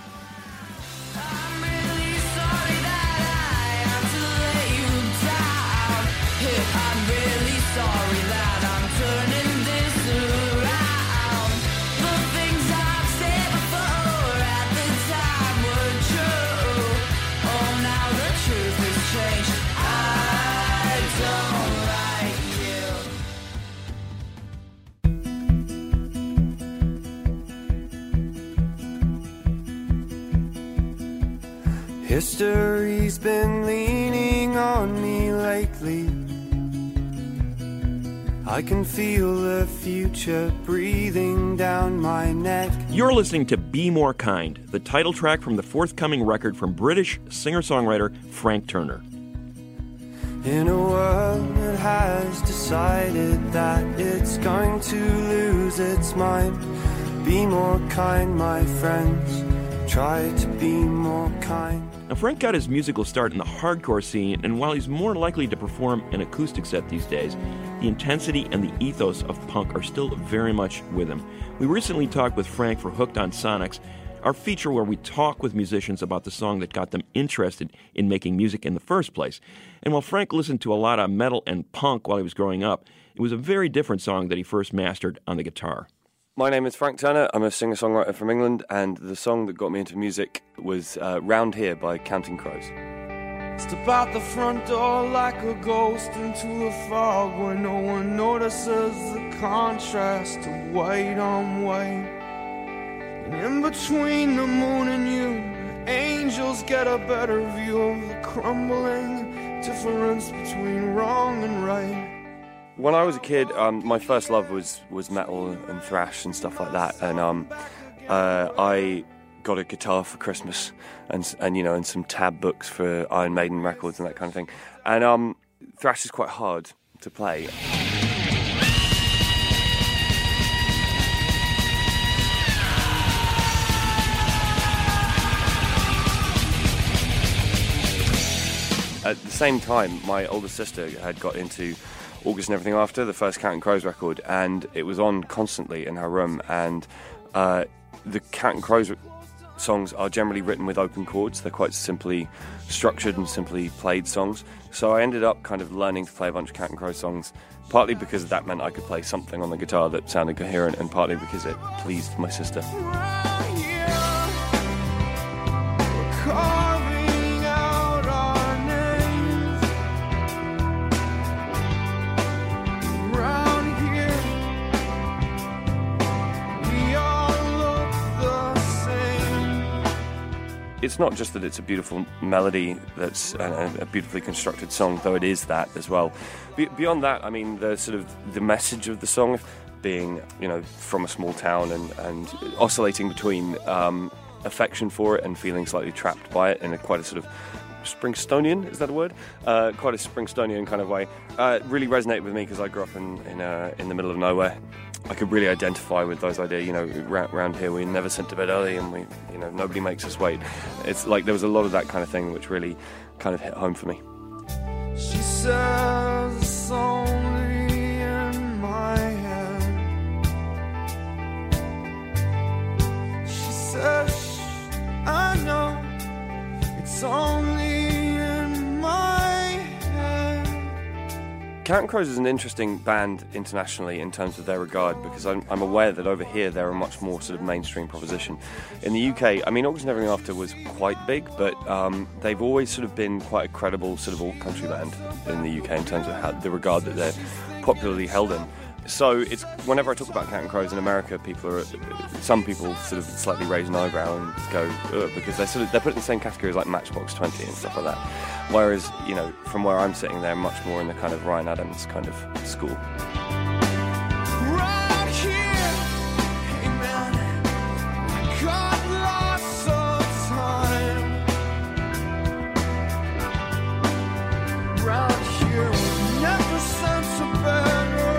I'm really sorry that I'm turning this around. The things I've said before at the time were true. Oh, now the truth has changed. I don't like you. History's been leaning on me lately. I can feel the future breathing down my neck. You're listening to Be More Kind, the title track from the forthcoming record from British singer-songwriter Frank Turner. In a world that has decided that it's going to lose its mind, be more kind, my friends. Try to be more kind. Now, Frank got his musical start in the hardcore scene, and while he's more likely to perform an acoustic set these days, the intensity and the ethos of punk are still very much with him. We recently talked with Frank for Hooked on Sonics. our feature where we talk with musicians about the song that got them interested in making music in the first place. And while Frank listened to a lot of metal and punk while he was growing up, it was a very different song that he first mastered on the guitar. My name is Frank Turner. I'm a singer-songwriter from England, and the song that got me into music was uh, Round Here by Counting Crows. Step out the front door like a ghost into the fog where no one notices the contrast of white on white. And in between the moon and you, angels get a better view of the crumbling difference between wrong and right. When I was a kid, um, my first love was, was metal and thrash and stuff like that, and um, uh, I got a guitar for Christmas, and and you know, and some tab books for Iron Maiden records and that kind of thing. And um, thrash is quite hard to play. At the same time, my older sister had got into August and Everything After, the first Counting Crows record, and it was on constantly in her room. And uh, the Counting Crows songs are generally written with open chords. They're quite simply structured and simply played songs. So I ended up kind of learning to play a bunch of Counting Crows songs, partly because that meant I could play something on the guitar that sounded coherent, and partly because it pleased my sister. It's not just that it's a beautiful melody that's a, a beautifully constructed song, though it is that as well. Be- beyond that, I mean, the sort of the message of the song being, you know, from a small town and, and oscillating between um, affection for it and feeling slightly trapped by it in a quite a sort of Springstonian, is that a word? Uh, quite a Springstonian kind of way. Uh, really resonated with me because I grew up in in, uh, in the middle of nowhere. I could really identify with those ideas. You know, around, around here we never sent to bed early, and we, you know, nobody makes us wait. It's like there was a lot of that kind of thing which really kind of hit home for me. She says it's only in my head. She says, I know it's only in my head. Counting Crows is an interesting band internationally in terms of their regard, because I'm, I'm aware that over here they're a much more sort of mainstream proposition. In the U K, I mean, August and Everything After was quite big, but um, they've always sort of been quite a credible sort of all-country band in the U K in terms of how, the regard that they're popularly held in. So it's whenever I talk about Counting Crows in America, people are some people sort of slightly raise an eyebrow and go ugh, because they're sort of they're put in the same category as like Matchbox twenty and stuff like that. Whereas, you know, from where I'm sitting, they're much more in the kind of Ryan Adams kind of school. Right here, hey man, got lots of time. Round here, never sense a better.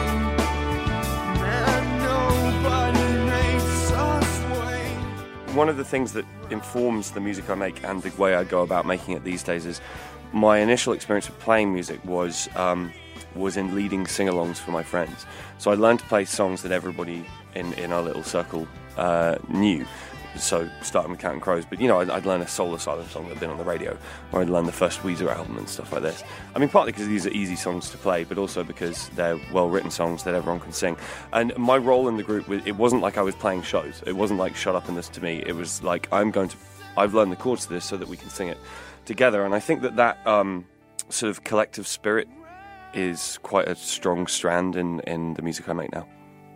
One of the things that informs the music I make and the way I go about making it these days is my initial experience with playing music was um, was in leading sing-alongs for my friends. So I learned to play songs that everybody in, in our little circle uh, knew. So starting with Counting Crows, but you know, I'd, I'd learn a Soul Asylum song that had been on the radio, or I'd learn the first Weezer album and stuff like this. I mean, partly because these are easy songs to play, but also because they're well-written songs that everyone can sing. And my role in the group, it wasn't like I was playing shows. It wasn't like shut up and listen to me. It was like I'm going to, I've learned the chords to this so that we can sing it together. And I think that that um, sort of collective spirit is quite a strong strand in, in the music I make now.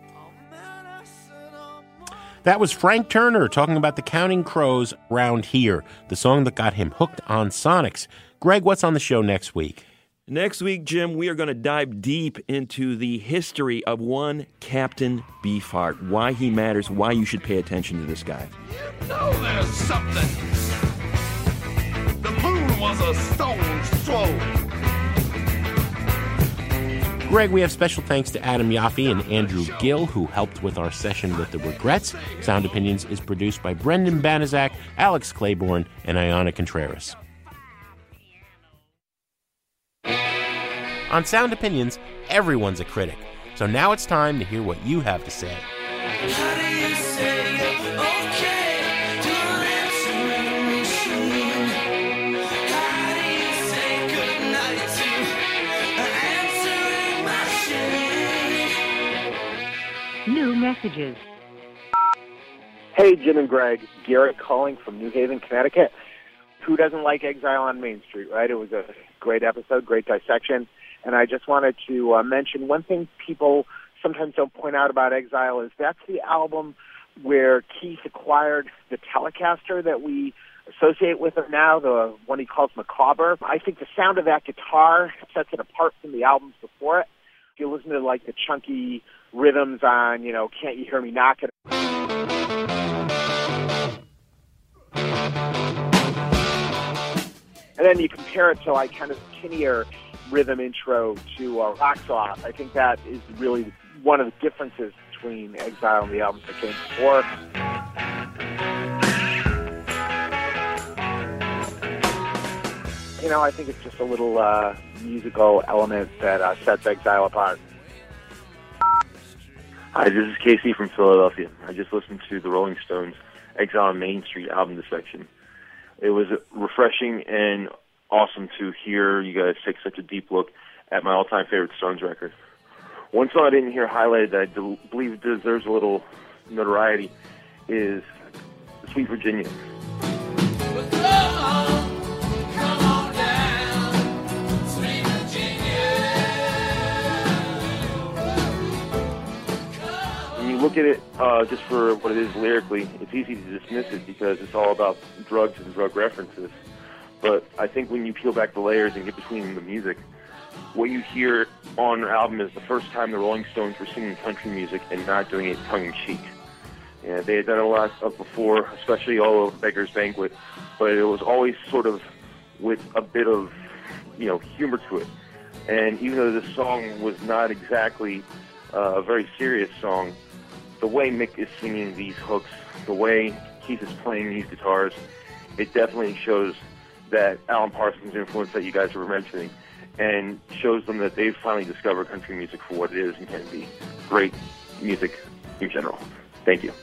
That was Frank Turner talking about the Counting Crows Round Here, the song that got him hooked on Sonics. Greg, what's on the show next week? Next week, Jim, we are going to dive deep into the history of one Captain Beefheart, why he matters, why you should pay attention to this guy. You know there's something. The moon was a stone's throw. Greg, we have special thanks to Adam Yaffe and Andrew Gill, who helped with our session with the Regrets. Sound Opinions is produced by Brendan Banaszak, Alex Claiborne, and Ayana Contreras. On Sound Opinions, everyone's a critic. So now it's time to hear what you have to say. How do you say okay? messages. Hey, Jim and Greg. Garrett calling from New Haven, Connecticut. Who doesn't like Exile on Main Street, right? It was a great episode, great dissection. And I just wanted to uh, mention one thing people sometimes don't point out about Exile is that's the album where Keith acquired the Telecaster that we associate with him now, the one he calls Macabre. I think the sound of that guitar sets it apart from the albums before it. If you listen to like the chunky rhythms on, you know, Can't You Hear Me Knockin'. And then you compare it to like kind of tinnier rhythm intro to uh, Rocks Off. I think that is really one of the differences between Exile and the albums that came before. You know, I think it's just a little uh, musical element that uh, sets Exile apart. Hi, this is Casey from Philadelphia. I just listened to the Rolling Stones' Exile on Main Street album dissection. It was refreshing and awesome to hear you guys take such a deep look at my all-time favorite Stones record. One song I didn't hear highlighted that I do- believe deserves a little notoriety is Sweet Virginia. Look at it uh, just for what it is lyrically, it's easy to dismiss it because it's all about drugs and drug references. But I think when you peel back the layers and get between the music, what you hear on the album is the first time the Rolling Stones were singing country music and not doing it tongue-in-cheek. And they had done a lot of before, especially all of Beggar's Banquet, but it was always sort of with a bit of, you know, humor to it. And even though this song was not exactly uh, a very serious song, the way Mick is singing these hooks, the way Keith is playing these guitars, it definitely shows that Alan Parsons' influence that you guys were mentioning, and shows them that they've finally discovered country music for what it is and can be. Great music in general. Thank you.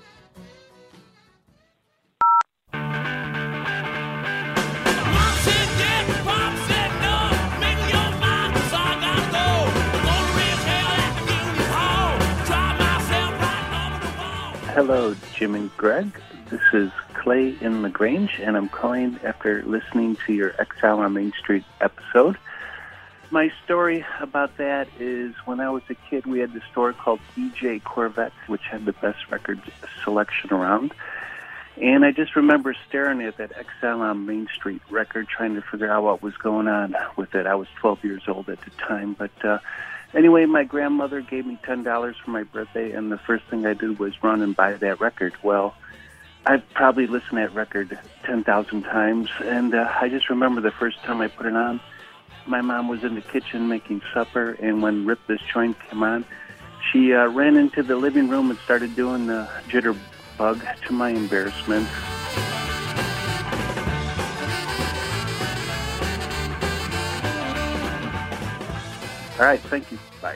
Hello, Jim and Greg. This is Clay in LaGrange, and I'm calling after listening to your Exile on Main Street episode. My story about that is when I was a kid, we had this store called E J Corvette, which had the best record selection around. And I just remember staring at that Exile on Main Street record, trying to figure out what was going on with it. I was twelve years old at the time, but uh, anyway, my grandmother gave me ten dollars for my birthday, and the first thing I did was run and buy that record. Well, I've probably listened to that record ten thousand times, and uh, I just remember the first time I put it on, my mom was in the kitchen making supper, and when Rip This Joint came on, she uh, ran into the living room and started doing the jitterbug to my embarrassment. All right, thank you. Bye.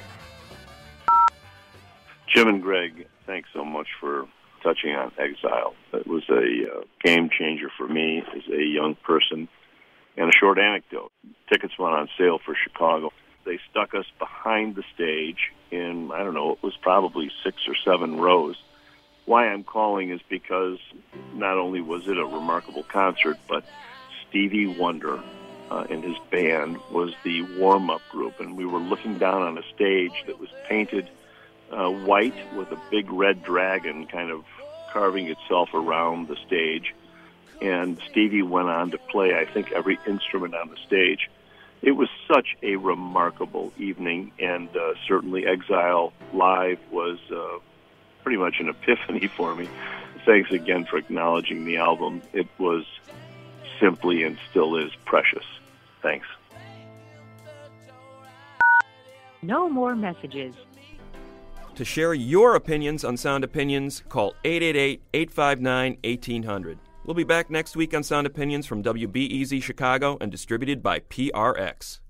Jim and Greg, thanks so much for touching on Exile. It was a uh, game changer for me as a young person. And a short anecdote. Tickets went on sale for Chicago. They stuck us behind the stage in, I don't know, it was probably six or seven rows. Why I'm calling is because not only was it a remarkable concert, but Stevie Wonder Uh, and his band was the warm-up group, and we were looking down on a stage that was painted uh, white with a big red dragon kind of carving itself around the stage, and Stevie went on to play, I think, every instrument on the stage. It was such a remarkable evening, and uh, certainly Exile Live was uh, pretty much an epiphany for me. Thanks again for acknowledging the album. It was simply and still is precious. Thanks. No more messages. To share your opinions on Sound Opinions, call eight eight eight, eight five nine, one eight hundred. We'll be back next week on Sound Opinions from W B E Z Chicago and distributed by P R X.